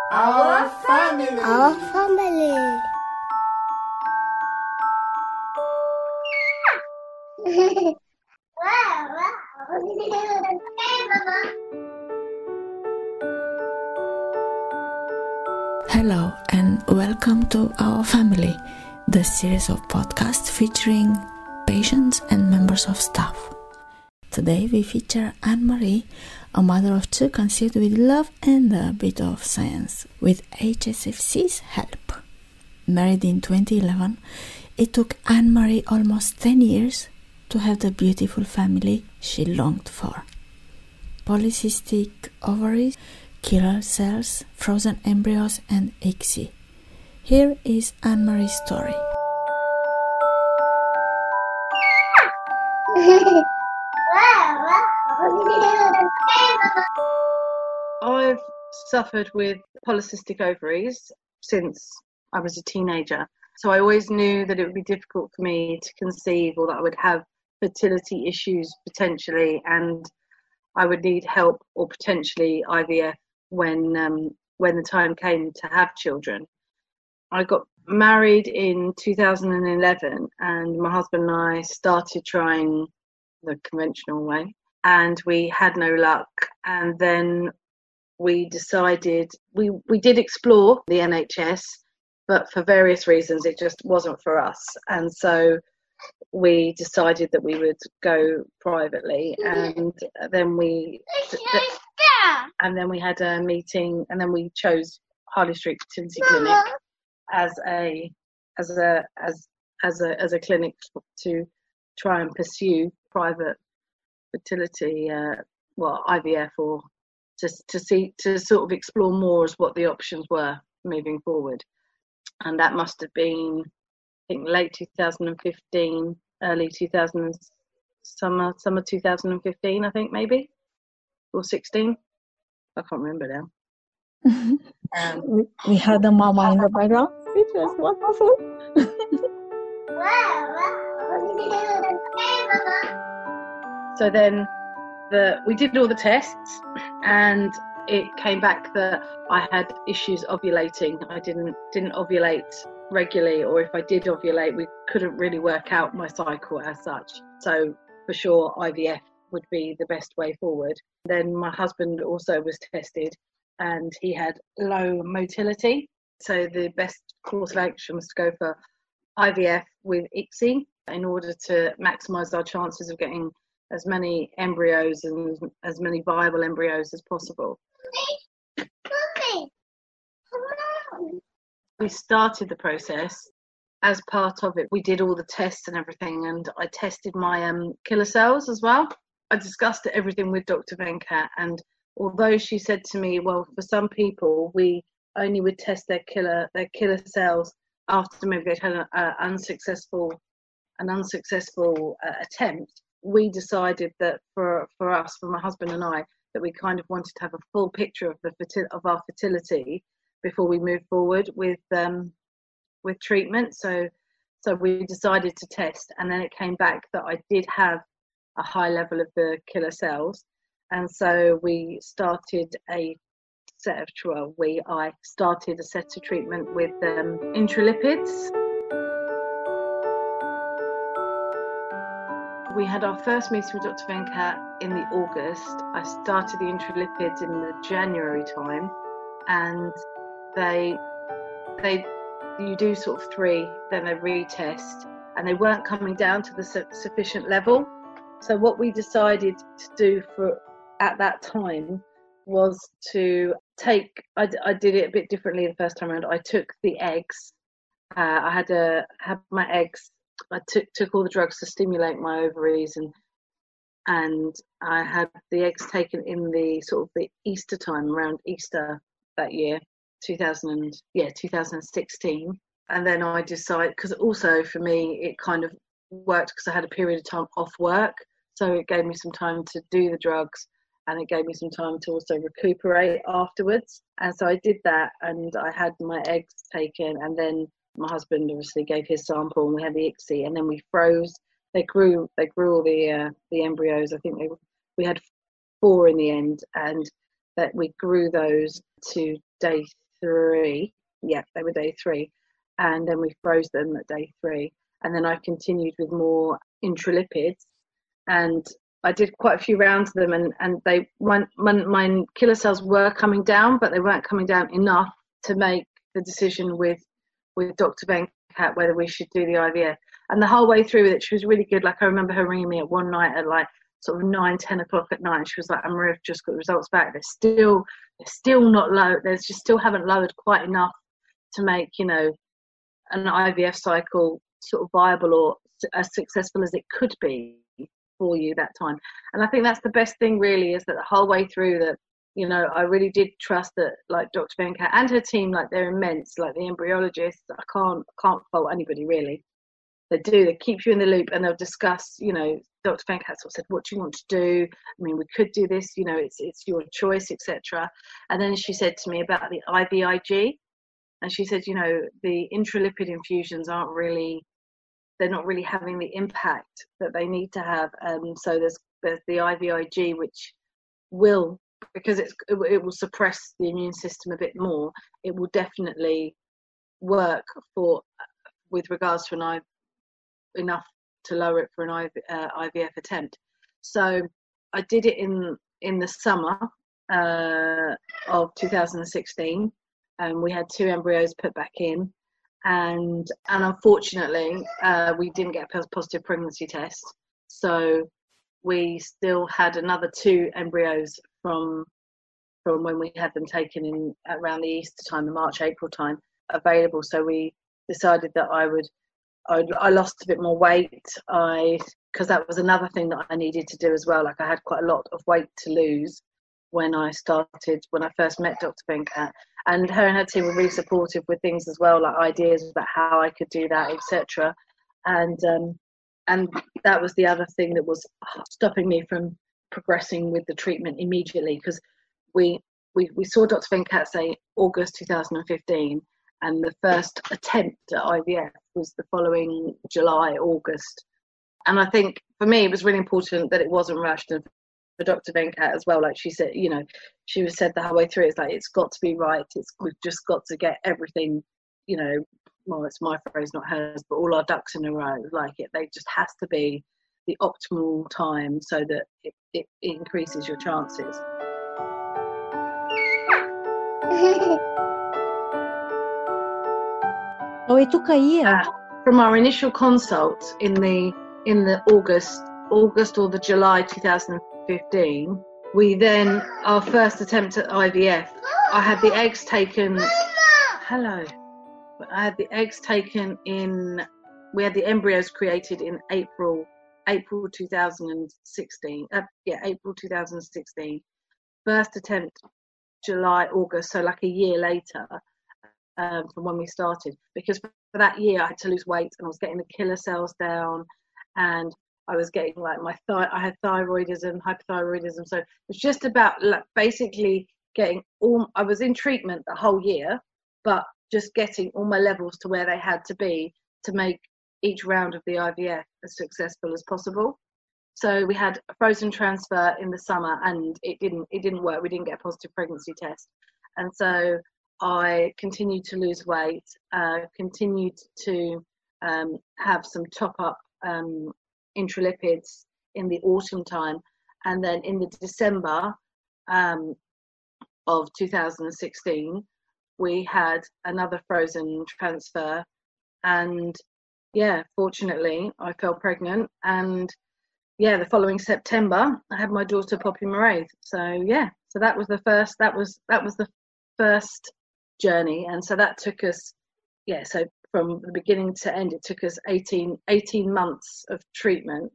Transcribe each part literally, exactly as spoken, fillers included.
Our family. Our family. Hello and welcome to Our Family, the series of podcasts featuring patients and members of staff. Today we feature Anne-Marie, a mother of two conceived with love and a bit of science, with H S F C's help. Married in twenty eleven, it took Anne-Marie almost ten years to have the beautiful family she longed for. Polycystic ovaries, killer cells, frozen embryos and I C S I. Here is Anne-Marie's story. I've suffered with polycystic ovaries since I was a teenager. So I always knew that it would be difficult for me to conceive, or that I would have fertility issues potentially, and I would need help or potentially I V F when um, when the time came to have children. I got married in two thousand eleven, and my husband and I started trying the conventional way, and we had no luck. And then we decided, we, we did explore the N H S, but for various reasons it just wasn't for us. And so we decided that we would go privately, and then we and then we had a meeting, and then we chose Harley Street Fertility Clinic as a as a as as a as a clinic to try and pursue private fertility, uh, well I V F, or just to see to sort of explore more as what the options were moving forward. And that must have been, I think, late two thousand fifteen, early two thousand, summer summer two thousand fifteen, I think, maybe, or sixteen. I can't remember now. um, we, we had a mama in the background, which was wonderful. So then the we did all the tests, and it came back that I had issues ovulating. I didn't didn't ovulate regularly, or if I did ovulate, we couldn't really work out my cycle as such. So for sure I V F would be the best way forward. Then my husband also was tested, and he had low motility. So the best course of action was to go for I V F with I C S I in order to maximise our chances of getting as many embryos and as many viable embryos as possible. We started the process. As part of it, we did all the tests and everything, and I tested my um, killer cells as well. I discussed everything with Doctor Venkat, and although she said to me, well, for some people we only would test their killer their killer cells after maybe they'd had an uh, unsuccessful an unsuccessful uh, attempt, we decided that for for us, for my husband and I, that we kind of wanted to have a full picture of the fertil- of our fertility before we move forward with um, with treatment. So so we decided to test, and then it came back that I did have a high level of the killer cells, and so we started a set of well, we I started a set of treatment with um, intralipids. We had our first meeting with Doctor Venkat in the August. I started the intralipids in the January time, and they they you do sort of three, then they retest, and they weren't coming down to the su- sufficient level. So what we decided to do for at that time was to take, I, I did it a bit differently the first time around. I took the eggs, uh, I had a had my eggs, I took took all the drugs to stimulate my ovaries, and and I had the eggs taken in the sort of the Easter time, around Easter that year, two thousand, yeah, two thousand sixteen. And then I decided, because also for me it kind of worked because I had a period of time off work, so it gave me some time to do the drugs, and it gave me some time to also recuperate afterwards. And so I did that, and I had my eggs taken, and then my husband obviously gave his sample, and we had the I C S I, and then we froze. They grew, they grew all the uh, the embryos. I think they we had four in the end, and that we grew those to day three. Yeah, they were day three. And then we froze them at day three. And then I continued with more intralipids. And I did quite a few rounds of them, and, and they my, my, my killer cells were coming down, but they weren't coming down enough to make the decision with with Doctor Venkat whether we should do the I V F. And the whole way through with it, she was really good. Like, I remember her ringing me at one night at like sort of nine, ten o'clock at night, and she was like, "Anne-Marie, I've just got the results back. They're still, they're still not low. They just still haven't lowered quite enough to make, you know, an I V F cycle sort of viable or as successful as it could be for you that time." And I think that's the best thing, really, is that the whole way through that, you know, I really did trust that, like, Doctor Venkat and her team, like, they're immense, like the embryologists. I can't can't fault anybody, really. They do. They keep you in the loop, and they'll discuss, you know, Doctor Venkat sort of said, "What do you want to do? I mean, we could do this, you know, it's it's your choice," et cetera. And then she said to me about the I V I G, and she said, you know, the intralipid infusions aren't really, they're not really having the impact that they need to have. Um, so there's there's the I V I G, which will, because it's it, it will suppress the immune system a bit more. It will definitely work for with regards to an I V F, enough to lower it for an I V, uh, I V F attempt. So I did it in in the summer uh, of two thousand sixteen, and we had two embryos put back in, and and unfortunately uh, we didn't get a positive pregnancy test. So we still had another two embryos from from when we had them taken in around the Easter time, the March April time, available. So we decided that I would. I, I lost a bit more weight, I because that was another thing that I needed to do as well. Like, I had quite a lot of weight to lose when I started, when I first met Doctor Venkat, and her and her team were really supportive with things as well, like ideas about how I could do that, et cetera. And um, and that was the other thing that was stopping me from progressing with the treatment immediately, because we, we we saw Doctor Venkat say August two thousand fifteen. And the first attempt at I V F was the following July, August. And I think for me, it was really important that it wasn't rushed. And for Doctor Venkat as well, like she said, you know, she was said the whole way through, it's like, it's got to be right. It's, we've just got to get everything, you know, well, it's my phrase, not hers, but all our ducks in a row. Like, it, they just has to be the optimal time so that it, it, it increases your chances. Oh, itu kayak Uh, from our initial consult in the in the August August or the July two thousand fifteen, we then, our first attempt at I V F, I had the eggs taken. Mama! Hello. I had the eggs taken in. We had the embryos created in April April two thousand sixteen. Uh, yeah, April two thousand sixteen. First attempt July August, so like a year later. Um, from when we started, because for that year I had to lose weight, and I was getting the killer cells down, and I was getting like my th- I had thyroidism, hypothyroidism. So it was just about like basically getting all. I was in treatment the whole year, but just getting all my levels to where they had to be to make each round of the I V F as successful as possible. So we had a frozen transfer in the summer, and it didn't it didn't work. We didn't get a positive pregnancy test, and so I continued to lose weight, uh, continued to um, have some top-up um, intralipids in the autumn time. And then in the December um, of two thousand sixteen, we had another frozen transfer. And, yeah, fortunately, I fell pregnant. And, yeah, the following September, I had my daughter, Poppy Mairead. So, yeah, so that was the first, that was, that was the first journey. And so that took us, yeah, so from the beginning to end, it took us eighteen, eighteen months of treatment,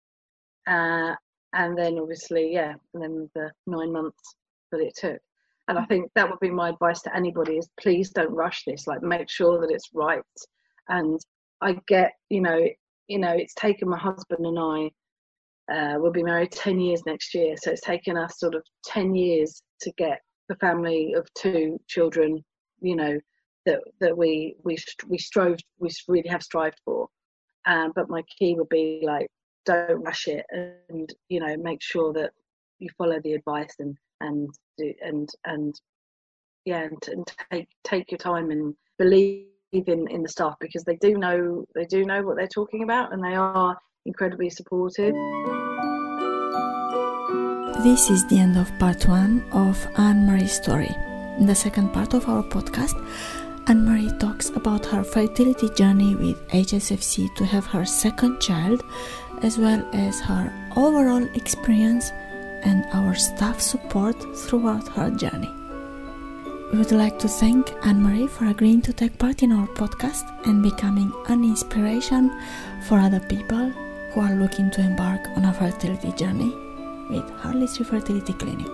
uh, and then obviously, yeah, and then the nine months that it took. And I think that would be my advice to anybody, is please don't rush this. Like, make sure that it's right. And I get, you know, you know, it's taken my husband and I, uh, we'll be married ten years next year, so it's taken us sort of ten years to get the family of two children, you know, that that we we we strove we really have strived for. Um, but my key would be like, don't rush it, and you know, make sure that you follow the advice and and do, and and yeah, and, and take take your time and believe in, in the staff, because they do know they do know what they're talking about, and they are incredibly supportive. This is the end of part one of Anne-Marie's story. In the second part of our podcast, Anne-Marie talks about her fertility journey with H S F C to have her second child, as well as her overall experience and our staff support throughout her journey. We would like to thank Anne-Marie for agreeing to take part in our podcast and becoming an inspiration for other people who are looking to embark on a fertility journey with Harley Street Fertility Clinic.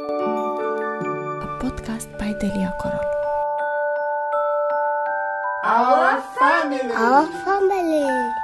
A podcast by Delia Corol. Our family. Our family.